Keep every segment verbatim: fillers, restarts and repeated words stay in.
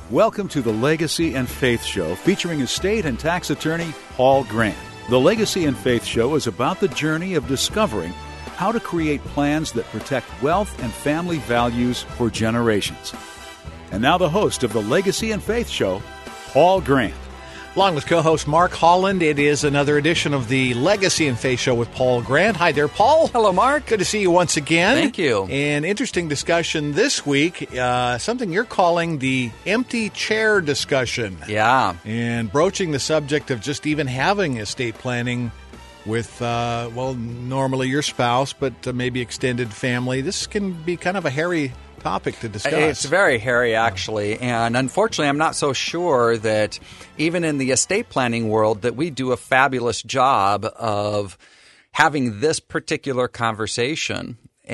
Welcome to the Legacy and Faith Show, featuring estate and tax attorney Paul Grant. The Legacy and Faith Show is about the journey of discovering how to create plans that protect wealth and family values for generations. And now the host of the Legacy and Faith Show, Paul Grant. Along with co-host Mark Holland, it is another edition of the Legacy and Faith Show with Paul Grant. Hi there, Paul. Hello, Mark. Good to see you once again. Thank you. An interesting discussion this week, uh, something you're calling the empty chair discussion. Yeah. And broaching the subject of just even having estate planning with, uh, well, normally your spouse, but uh, maybe extended family. This can be kind of a hairy topic to discuss. It's very hairy, actually, and unfortunately, I'm not so sure that even in the estate planning world that we do a fabulous job of having this particular conversation.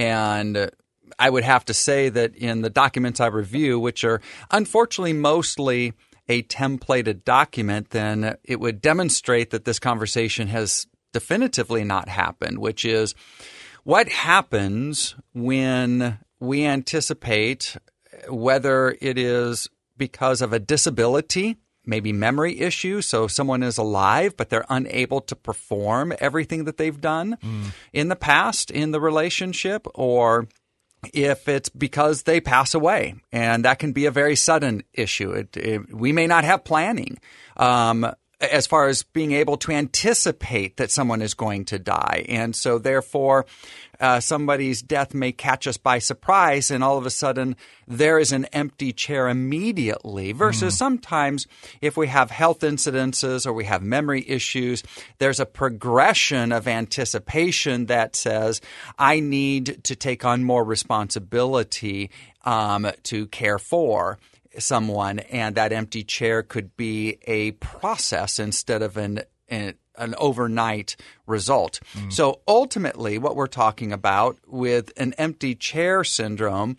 And I would have to say that in the documents I review, which are unfortunately mostly a templated document, then it would demonstrate that this conversation has definitively not happened, which is what happens when we anticipate, whether it is because of a disability, maybe memory issue, so someone is alive but they're unable to perform everything that they've done mm. in the past in the relationship, or if it's because they pass away, and that can be a very sudden issue. It, it, we may not have planning um, as far as being able to anticipate that someone is going to die. And so therefore, uh, somebody's death may catch us by surprise, and all of a sudden there is an empty chair immediately, versus mm. sometimes if we have health incidences or we have memory issues, there's a progression of anticipation that says, I need to take on more responsibility um, to care for someone, and that empty chair could be a process instead of an an, an overnight result. Mm. So ultimately, what we're talking about with an empty chair syndrome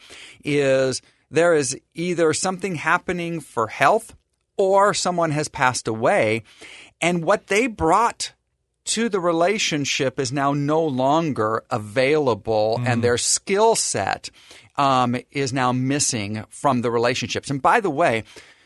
is there is either something happening for health or someone has passed away, and what they brought to the relationship is now no longer available, mm. and their skill set Um, is now missing from the relationships. And by the way,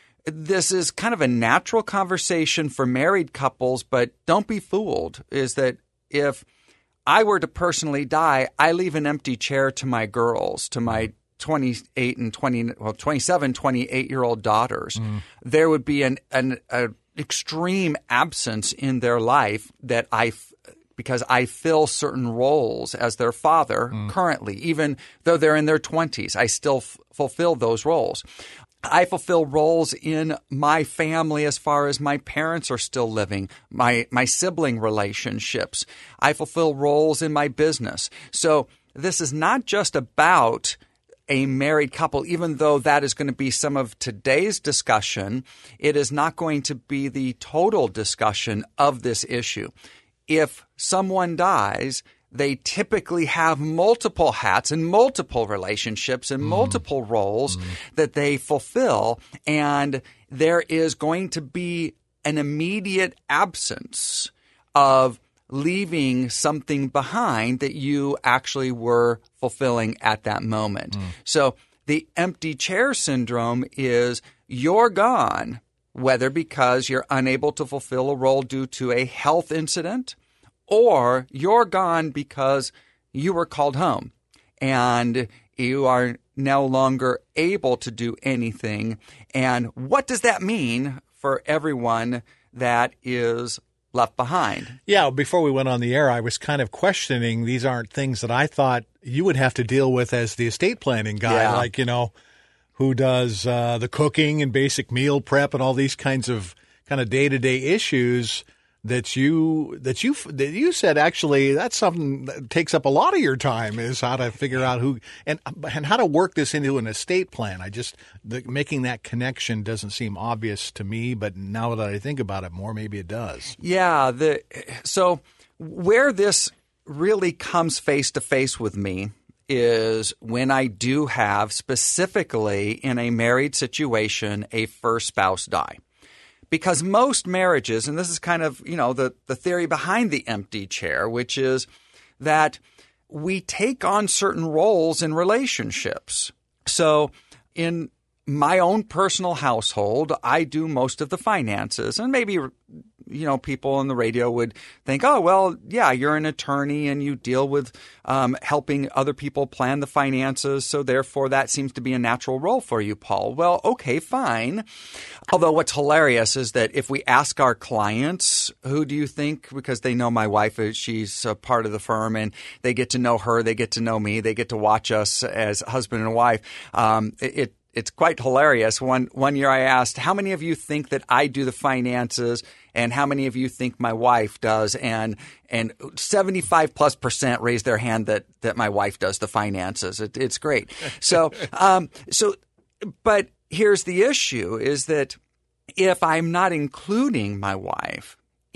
this is kind of a natural conversation for married couples, but don't be fooled, is that if I were to personally die, I leave an empty chair to my girls, to my twenty-eight and twenty, well, twenty-seven, twenty-eight-year-old daughters. Mm. There would be an, an a extreme absence in their life that I because I fill certain roles as their father mm. currently. Even though they're in their twenties, I still f- fulfill those roles. I fulfill roles in my family as far as my parents are still living, my, my sibling relationships. I fulfill roles in my business. So this is not just about a married couple, even though that is going to be some of today's discussion. It is not going to be the total discussion of this issue. If someone dies, they typically have multiple hats and multiple relationships and mm. multiple roles mm. that they fulfill, and there is going to be an immediate absence of leaving something behind that you actually were fulfilling at that moment. Mm. So the empty chair syndrome is you're gone, whether because you're unable to fulfill a role due to a health incident, or you're gone because you were called home and you are no longer able to do anything. And what does that mean for everyone that is left behind? Yeah, before we went on the air, I was kind of questioning these aren't things that I thought you would have to deal with as the estate planning guy, yeah. like, you know, who does uh, the cooking and basic meal prep and all these kinds of kind of day-to-day issues that you that you that you said actually that's something that takes up a lot of your time, is how to figure out who and and how to work this into an estate plan. I just the, making that connection doesn't seem obvious to me, but now that I think about it more, maybe it does. Yeah, the so where this really comes face to face with me is when I do have, specifically in a married situation, a first spouse die. Because most marriages, and this is kind of, you know, the, the theory behind the empty chair, which is that we take on certain roles in relationships. So in my own personal household, I do most of the finances. And maybe, you know, people on the radio would think, oh, well, yeah, you're an attorney and you deal with um, helping other people plan the finances. So therefore, that seems to be a natural role for you, Paul. Well, okay, fine. Although what's hilarious is that if we ask our clients, who do you think, because they know my wife, she's a part of the firm and they get to know her, they get to know me, they get to watch us as husband and wife. Um, it, it It's quite hilarious. One one year I asked, how many of you think that I do the finances and how many of you think my wife does? And and seventy-five plus percent raised their hand that that my wife does the finances. It, it's great. So um so but here's the issue is that if I'm not including my wife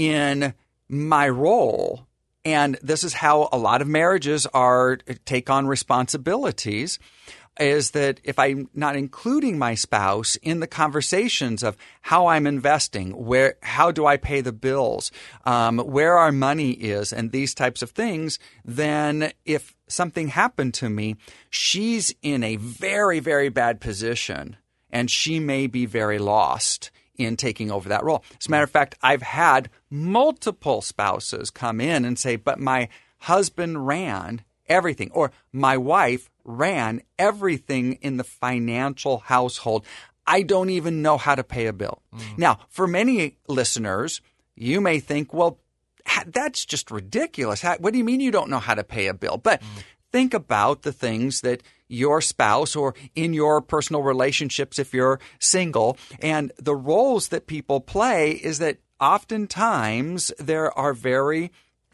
in my role, and this is how a lot of marriages are take on responsibilities, is that if I'm not including my spouse in the conversations of how I'm investing, where, how do I pay the bills, um, where our money is, and these types of things, then if something happened to me, she's in a very, very bad position, and she may be very lost in taking over that role. As a matter of fact, I've had multiple spouses come in and say, but my husband ran everything, or my wife ran everything in the financial household. I don't even know how to pay a bill. Mm. Now, for many listeners, you may think, well, that's just ridiculous. How, what do you mean you don't know how to pay a bill? But mm. think about the things that your spouse or in your personal relationships, if you're single, and the roles that people play is that oftentimes there are very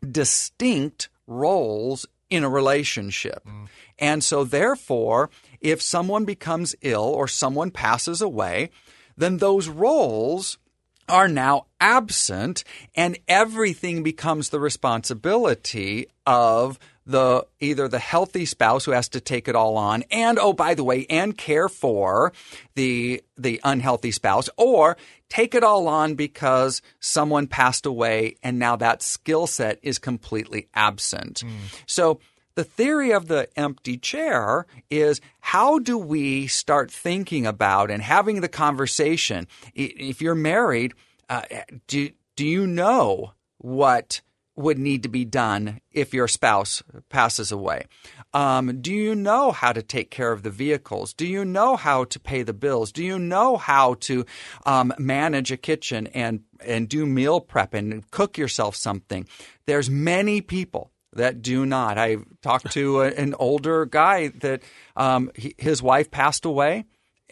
distinct roles in a relationship. Mm. And so therefore, if someone becomes ill or someone passes away, then those roles are now absent and everything becomes the responsibility of the either the healthy spouse who has to take it all on and, oh, by the way, and care for the the unhealthy spouse, or take it all on because someone passed away and now that skill set is completely absent. Mm. So the theory of the empty chair is, how do we start thinking about and having the conversation? If you're married, uh, do do you know what would need to be done if your spouse passes away? Um, do you know how to take care of the vehicles? Do you know how to pay the bills? Do you know how to um, manage a kitchen and and do meal prep and cook yourself something? There's many people that do not. I talked to a, an older guy that um, he, his wife passed away,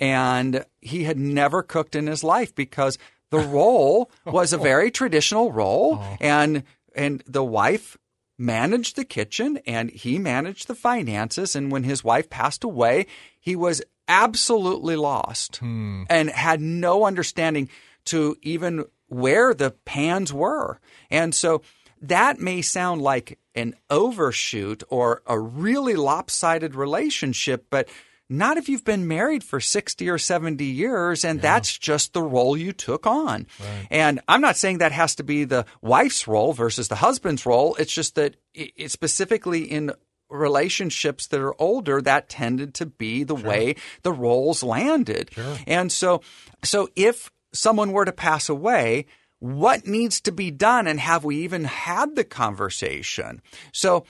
and he had never cooked in his life because the role was a very traditional role, oh. and and the wife managed the kitchen, and he managed the finances. And when his wife passed away, he was absolutely lost hmm. and had no understanding to even where the pans were. And so that may sound like an overshoot or a really lopsided relationship, but not if you've been married for sixty or seventy years and yeah. that's just the role you took on. Right. And I'm not saying that has to be the wife's role versus the husband's role. It's just that it specifically in relationships that are older, that tended to be the sure. way the roles landed. Sure. And so, so if someone were to pass away, what needs to be done, and have we even had the conversation? So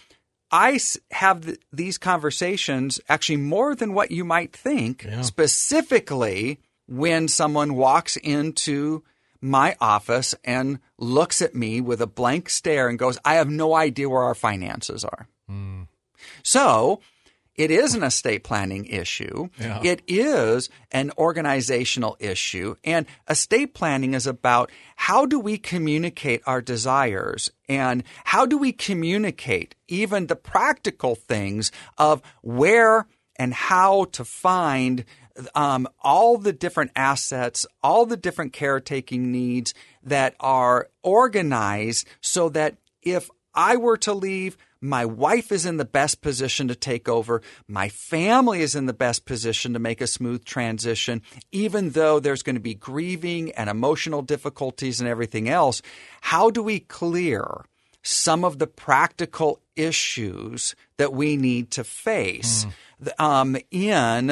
I have th- these conversations actually more than what you might think, yeah. specifically when someone walks into my office and looks at me with a blank stare and goes, I have no idea where our finances are. Mm. So it is an estate planning issue. Yeah. It is an organizational issue. And estate planning is about how do we communicate our desires, and how do we communicate even the practical things of where and how to find um, all the different assets, all the different caretaking needs that are organized so that if I were to leave, my wife is in the best position to take over. My family is in the best position to make a smooth transition, even though there's going to be grieving and emotional difficulties and everything else. How do we clear some of the practical issues that we need to face mm. um, in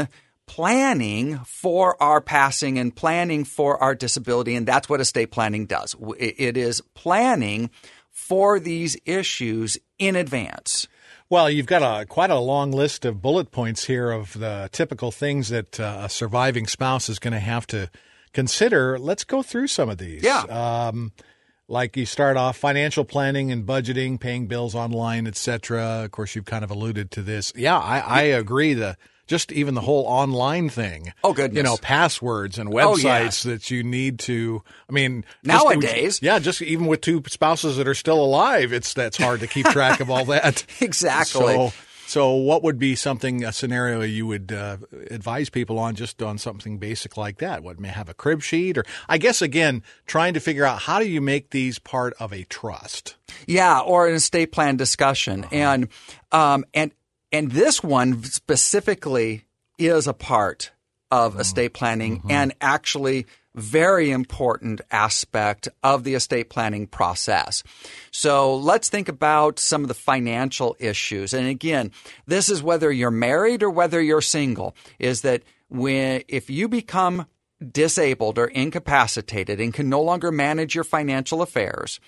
planning for our passing and planning for our disability, and that's what estate planning does. It is planning for these issues in advance. Well, you've got a quite a long list of bullet points here of the typical things that uh, a surviving spouse is going to have to consider. Let's go through some of these. Yeah. Um, like you start off financial planning and budgeting, paying bills online, et cetera. Of course, you've kind of alluded to this. Yeah, I, I agree. The just even the whole online thing. Oh, goodness. You know, passwords and websites oh, yeah. that you need to, I mean. Nowadays. Just, yeah, just even with two spouses that are still alive, it's that's hard to keep track of all that. Exactly. So, so what would be something, a scenario you would uh, advise people on just on something basic like that? What, may have a crib sheet? Or I guess, again, trying to figure out how do you make these part of a trust? Yeah, or an estate plan discussion. Uh-huh. And, um, and, And this one specifically is a part of mm-hmm. estate planning mm-hmm. and actually very important aspect of the estate planning process. So let's think about some of the financial issues. And again, this is whether you're married or whether you're single, is that when if you become disabled or incapacitated and can no longer manage your financial affairs,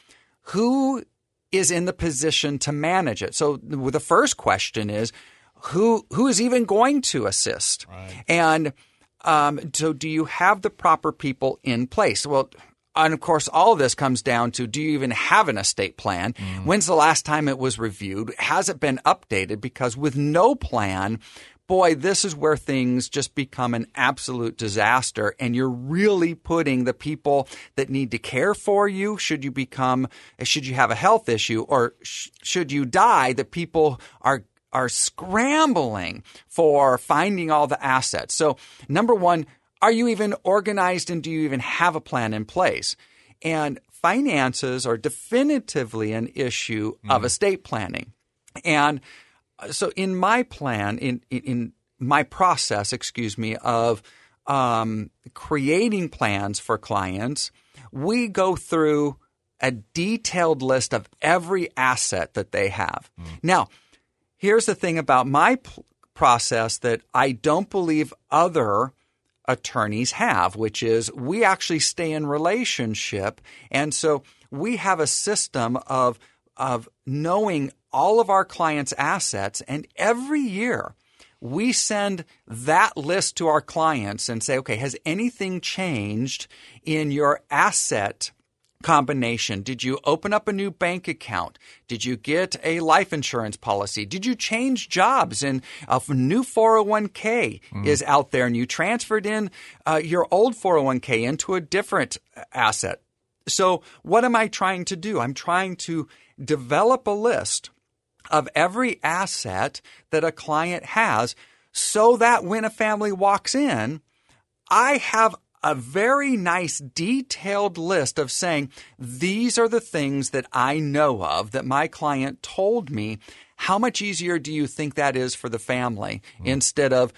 who is in the position to manage it? So the first question is, who who is even going to assist? Right. And um, so do you have the proper people in place? Well, and of course, all of this comes down to, do you even have an estate plan? Mm. When's the last time it was reviewed? Has it been updated? Because with no plan, boy, this is where things just become an absolute disaster, and you're really putting the people that need to care for you, should you become, should you have a health issue, or sh- should you die, the people are are scrambling for finding all the assets. So number one, are you even organized, and do you even have a plan in place? And finances are definitively an issue mm. of estate planning. And so in my plan, in, in, in my process, excuse me, of um, creating plans for clients, we go through a detailed list of every asset that they have. Mm. Now, here's the thing about my p- process that I don't believe other attorneys have, which is we actually stay in relationship. And so we have a system of of knowing all of our clients' assets, and every year we send that list to our clients and say, okay, has anything changed in your asset combination? Did you open up a new bank account? Did you get a life insurance policy? Did you change jobs and a new four oh one k mm. is out there and you transferred in uh, your old four oh one k into a different asset? So what am I trying to do? I'm trying to develop a list of every asset that a client has so that when a family walks in, I have a very nice detailed list of saying, these are the things that I know of that my client told me. How much easier do you think that is for the family mm. instead of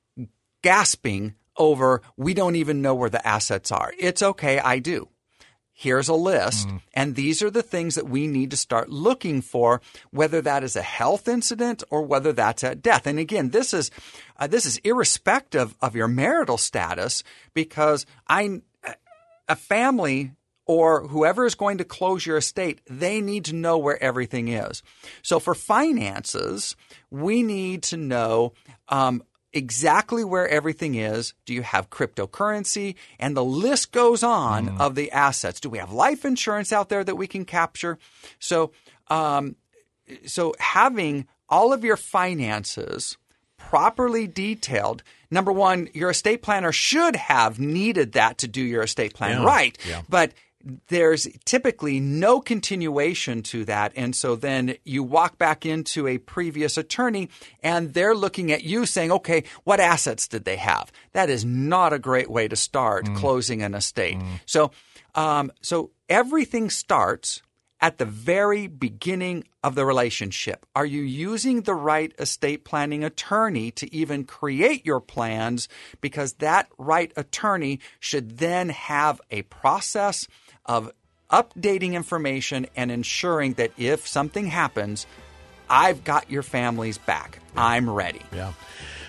gasping over, we don't even know where the assets are? It's okay, I do. Here's a list, mm. and these are the things that we need to start looking for, whether that is a health incident or whether that's at death. And again, this is uh, this is irrespective of your marital status, because I, a family or whoever is going to close your estate, they need to know where everything is. So for finances, we need to know um, exactly where everything is. Do you have cryptocurrency? And the list goes on mm. of the assets. Do we have life insurance out there that we can capture? So, um, so having all of your finances properly detailed. Number one, your estate planner should have needed that to do your estate plan yeah. right. Yeah. But there's typically no continuation to that. And so then you walk back into a previous attorney and they're looking at you saying, okay, what assets did they have? That is not a great way to start mm. closing an estate. Mm. So, um, so everything starts at the very beginning of the relationship. Are you using the right estate planning attorney to even create your plans? Because that right attorney should then have a process of updating information and ensuring that if something happens, I've got your family's back. I'm ready. Yeah.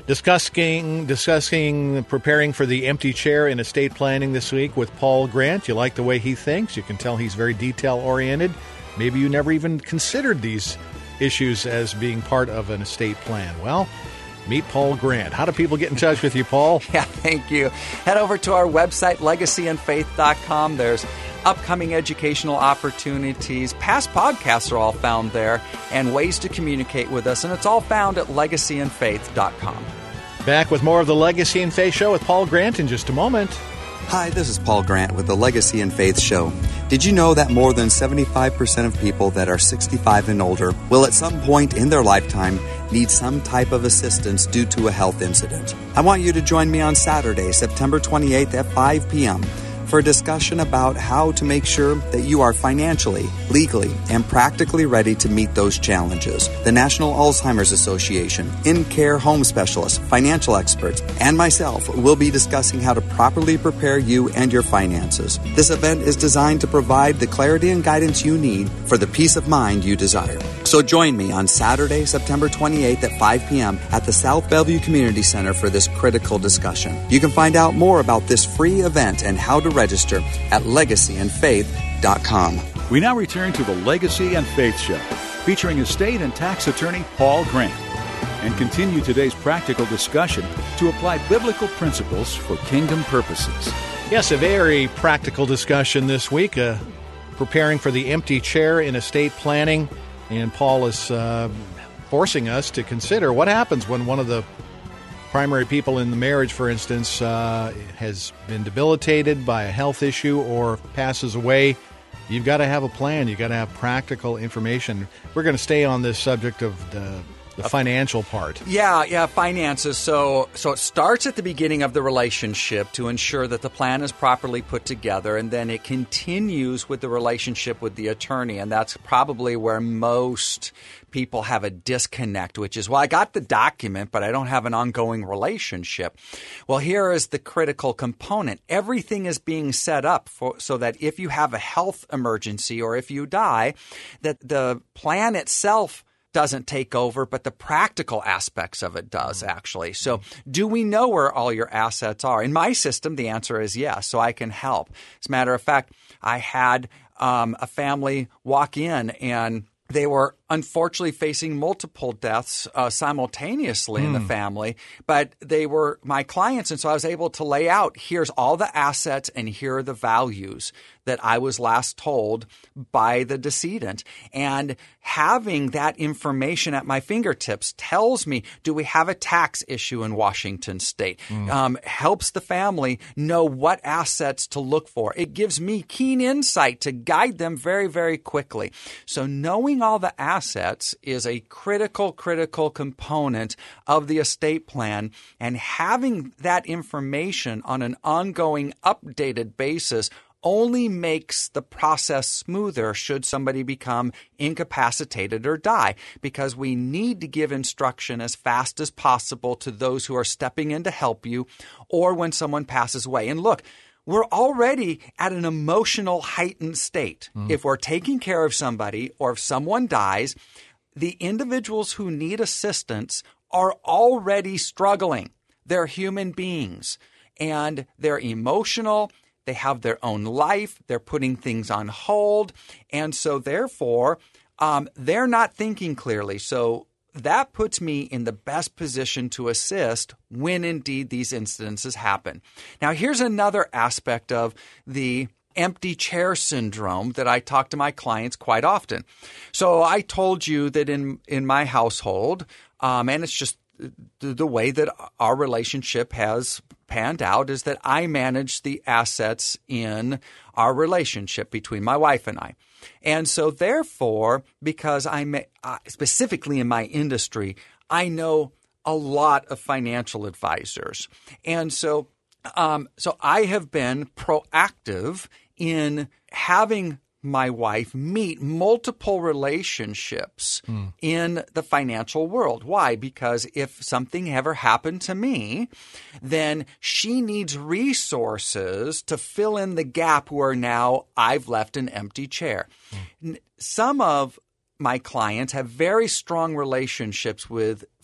Discussing, discussing preparing for the empty chair in estate planning this week with Paul Grant. You like the way he thinks. You can tell he's very detail-oriented. Maybe you never even considered these issues as being part of an estate plan. Well, meet Paul Grant. How do people get in touch with you, Paul? Yeah, thank you. Head over to our website, legacy and faith dot com. There's upcoming educational opportunities. Past podcasts are all found there, and ways to communicate with us. And it's all found at legacy and faith dot com. Back with more of the Legacy and Faith Show with Paul Grant in just a moment. Hi, this is Paul Grant with the Legacy and Faith Show. Did you know that more than seventy-five percent of people that are sixty-five and older will at some point in their lifetime need some type of assistance due to a health incident? I want you to join me on Saturday, September twenty-eighth at five p.m. for a discussion about how to make sure that you are financially, legally, and practically ready to meet those challenges. The National Alzheimer's Association, in-care home specialists, financial experts, and myself will be discussing how to properly prepare you and your finances. This event is designed to provide the clarity and guidance you need for the peace of mind you desire. So join me on Saturday, September twenty-eighth at five p.m. at the South Bellevue Community Center for this critical discussion. You can find out more about this free event and how to register at legacy and faith dot com. We now return to the Legacy and Faith Show, featuring estate and tax attorney Paul Grant, and continue today's practical discussion to apply biblical principles for kingdom purposes. Yes, a very practical discussion this week, uh, preparing for the empty chair in estate planning. And Paul is uh, forcing us to consider what happens when one of the primary people in the marriage, for instance, uh, has been debilitated by a health issue or passes away. You've got to have a plan. You've got to have practical information. We're going to stay on this subject of the, the financial part. Yeah, yeah, finances. So, so it starts at the beginning of the relationship to ensure that the plan is properly put together, and then it continues with the relationship with the attorney, and that's probably where most people have a disconnect, which is, well, I got the document, but I don't have an ongoing relationship. Well, here is the critical component. Everything is being set up for, so that if you have a health emergency or if you die, that the plan itself doesn't take over, but the practical aspects of it does, actually. So do we know where all your assets are? In my system, the answer is yes, so I can help. As a matter of fact, I had um, a family walk in, and they were unfortunately facing multiple deaths uh, simultaneously mm. in the family, but they were my clients, and so I was able to lay out, here's all the assets and here are the values that I was last told by the decedent. And having that information at my fingertips tells me, do we have a tax issue in Washington State? Mm. Um, helps the family know what assets to look for. It gives me keen insight to guide them very, very quickly. So knowing all the assets assets is a critical, critical component of the estate plan, and having that information on an ongoing, updated basis only makes the process smoother should somebody become incapacitated or die, because we need to give instruction as fast as possible to those who are stepping in to help you, or when someone passes away. And look, we're already at an emotional heightened state. Mm. If we're taking care of somebody or if someone dies, the individuals who need assistance are already struggling. They're human beings, and they're emotional. They have their own life. They're putting things on hold. And so therefore, um, they're not thinking clearly. So that puts me in the best position to assist when indeed these incidences happen. Now, here's another aspect of the empty chair syndrome that I talk to my clients quite often. So I told you that in, in my household, um, and it's just the, the way that our relationship has panned out, is that I manage the assets in our relationship between my wife and I. And so therefore, because I'm uh, specifically in my industry, I know a lot of financial advisors. And so, um, so I have been proactive in having my wife meet multiple relationships mm. in the financial world. Why? Because if something ever happened to me, then she needs resources to fill in the gap where now I've left an empty chair. Mm. Some of my clients have very strong relationships with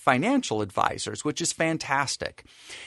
financial advisors, which is fantastic.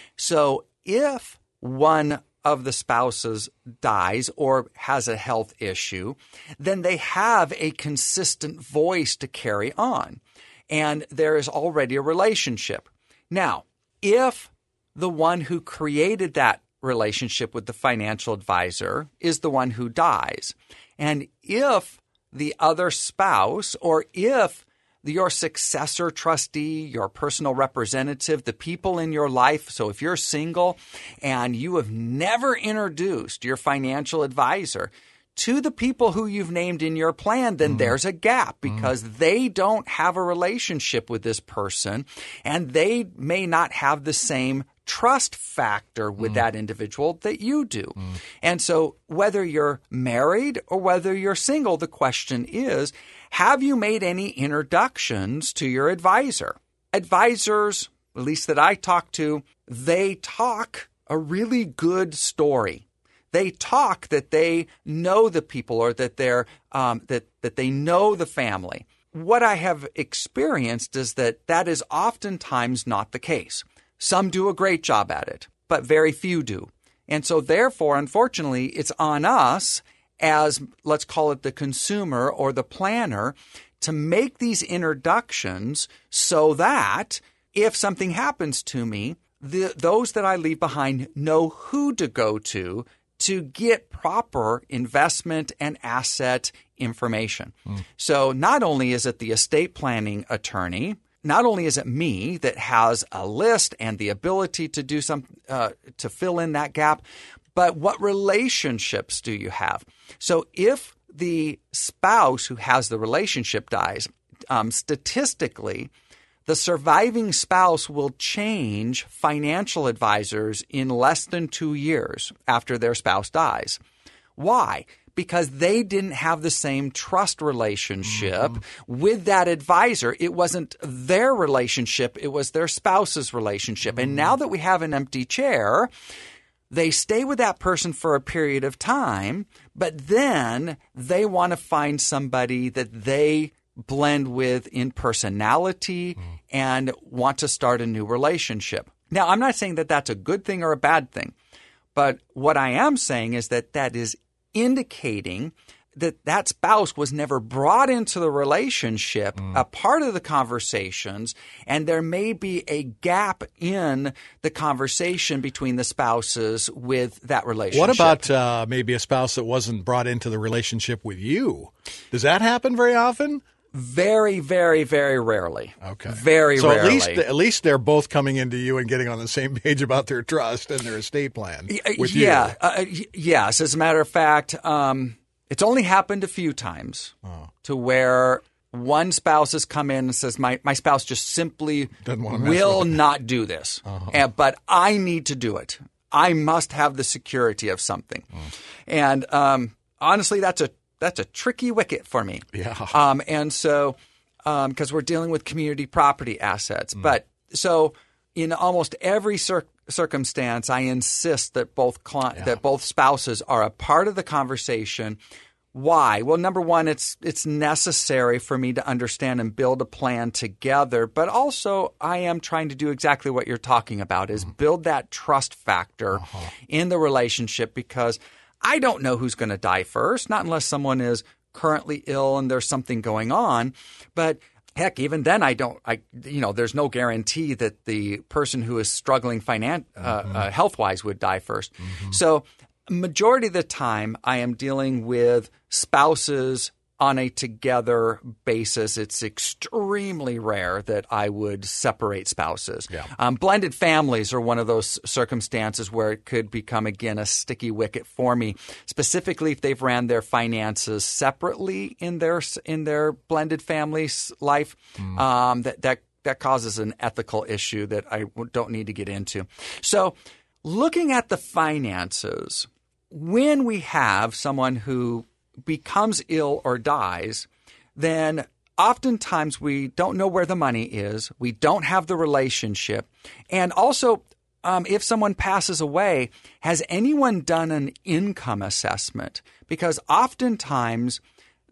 So if one of the spouses dies or has a health issue, then they have a consistent voice to carry on. And there is already a relationship. Now, if the one who created that relationship with the financial advisor is the one who dies, and if the other spouse, or if your successor trustee, your personal representative, the people in your life, so if you're single and you have never introduced your financial advisor to the people who you've named in your plan, then mm. there's a gap because mm. they don't have a relationship with this person, and they may not have the same trust factor with mm. that individual that you do. Mm. And so whether you're married or whether you're single, the question is, have you made any introductions to your advisor? Advisors, at least that I talk to, they talk a really good story. They talk that they know the people, or that they're um, that that they know the family. What I have experienced is that that is oftentimes not the case. Some do a great job at it, but very few do. And so therefore, unfortunately, it's on us as, let's call it the consumer or the planner, to make these introductions so that if something happens to me, the, those that I leave behind know who to go to to get proper investment and asset information. Mm. So not only is it the estate planning attorney, not only is it me that has a list and the ability to do some uh, to fill in that gap, but what relationships do you have? So if the spouse who has the relationship dies, um, statistically, the surviving spouse will change financial advisors in less than two years after their spouse dies. Why? Because they didn't have the same trust relationship mm-hmm. with that advisor. It wasn't their relationship. It was their spouse's relationship. Mm-hmm. And now that we have an empty chair, they stay with that person for a period of time, but then they want to find somebody that they blend with in personality mm. and want to start a new relationship. Now, I'm not saying that that's a good thing or a bad thing, but what I am saying is that that is indicating that that spouse was never brought into the relationship, mm. a part of the conversations, and there may be a gap in the conversation between the spouses with that relationship. What about uh, maybe a spouse that wasn't brought into the relationship with you? Does that happen very often? Very, very, very rarely. Okay. Very so rarely. So at least, at least they're both coming into you and getting on the same page about their trust and their estate plan with yeah, you. Uh, yes. As a matter of fact, um, it's only happened a few times oh. to where one spouse has come in and says, my, my spouse just simply will not do this, uh-huh. and, but I need to do it. I must have the security of something. Oh. And um, honestly, that's a That's a tricky wicket for me. Yeah. Um, and so, because um, we're dealing with community property assets. Mm. But so in almost every cir- circumstance, I insist that both cli- yeah. that both spouses are a part of the conversation. Why? Well, number one, it's it's necessary for me to understand and build a plan together. But also, I am trying to do exactly what you're talking about, is mm. build that trust factor uh-huh. in the relationship, because I don't know who's going to die first, not unless someone is currently ill and there's something going on. But heck, even then, I don't, I, you know, there's no guarantee that the person who is struggling finan- uh, mm-hmm. uh, health-wise would die first. Mm-hmm. So majority of the time, I am dealing with spouses on a together basis. It's extremely rare that I would separate spouses. Yeah. Um, blended families are one of those circumstances where it could become, again, a sticky wicket for me, specifically if they've ran their finances separately in their in their blended family's life. Mm. Um, that, that, that causes an ethical issue that I don't need to get into. So looking at the finances, when we have someone who becomes ill or dies, then oftentimes we don't know where the money is. We don't have the relationship. And also, um, if someone passes away, has anyone done an income assessment? Because oftentimes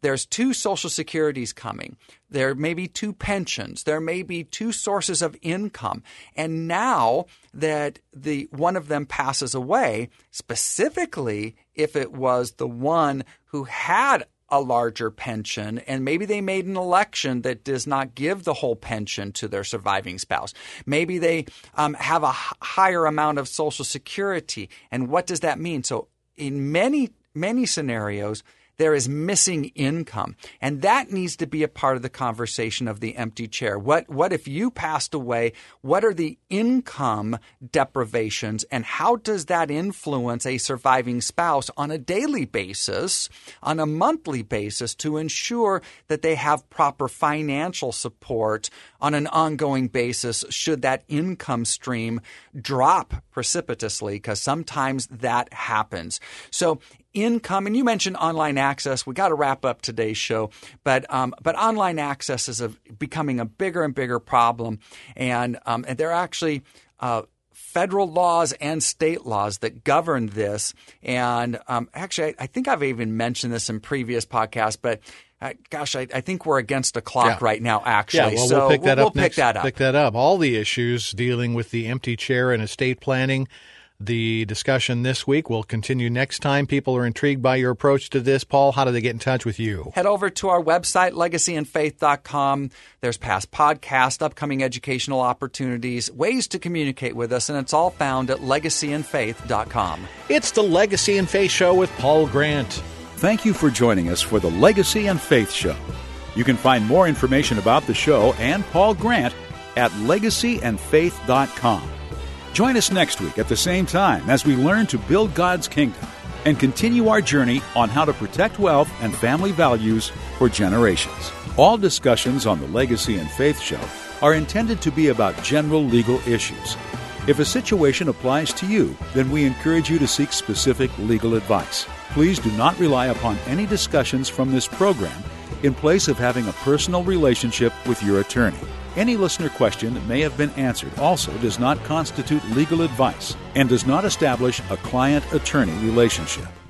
there's two Social Securities coming. There may be two pensions. There may be two sources of income. And now that the one of them passes away, specifically if it was the one who had a larger pension, and maybe they made an election that does not give the whole pension to their surviving spouse. Maybe they um, have a h- higher amount of Social Security. And what does that mean? So in many, many scenarios, there is missing income. And that needs to be a part of the conversation of the empty chair. What what if you passed away? What are the income deprivations? And how does that influence a surviving spouse on a daily basis, on a monthly basis, to ensure that they have proper financial support on an ongoing basis should that income stream drop precipitously? Because sometimes that happens. So income, and you mentioned online access. We got to wrap up today's show, but um, but online access is a, becoming a bigger and bigger problem, and um, and there are actually uh, federal laws and state laws that govern this. And um, actually, I, I think I've even mentioned this in previous podcasts, but uh, gosh, I, I think we're against the clock yeah. right now. Actually, yeah, well, so we'll pick that we'll, up we'll next. Pick that up. Pick that up. All the issues dealing with the empty chair and estate planning. The discussion this week will continue next time. People are intrigued by your approach to this. Paul, how do they get in touch with you? Head over to our website, legacy and faith dot com. There's past podcasts, upcoming educational opportunities, ways to communicate with us, and it's all found at legacy and faith dot com. It's the Legacy and Faith Show with Paul Grant. Thank you for joining us for the Legacy and Faith Show. You can find more information about the show and Paul Grant at legacy and faith dot com. Join us next week at the same time as we learn to build God's kingdom and continue our journey on how to protect wealth and family values for generations. All discussions on the Legacy and Faith Show are intended to be about general legal issues. If a situation applies to you, then we encourage you to seek specific legal advice. Please do not rely upon any discussions from this program in place of having a personal relationship with your attorney. Any listener question that may have been answered also does not constitute legal advice and does not establish a client-attorney relationship.